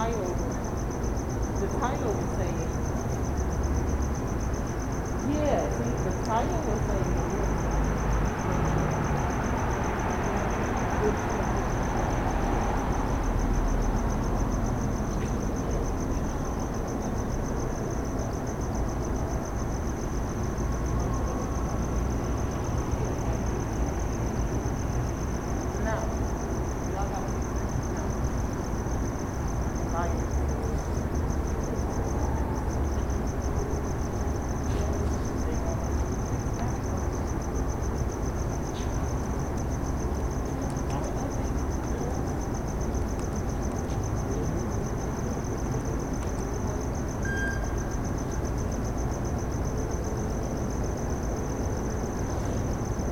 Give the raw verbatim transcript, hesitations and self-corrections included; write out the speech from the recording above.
title, the title was saying, yeah, see, the title was saying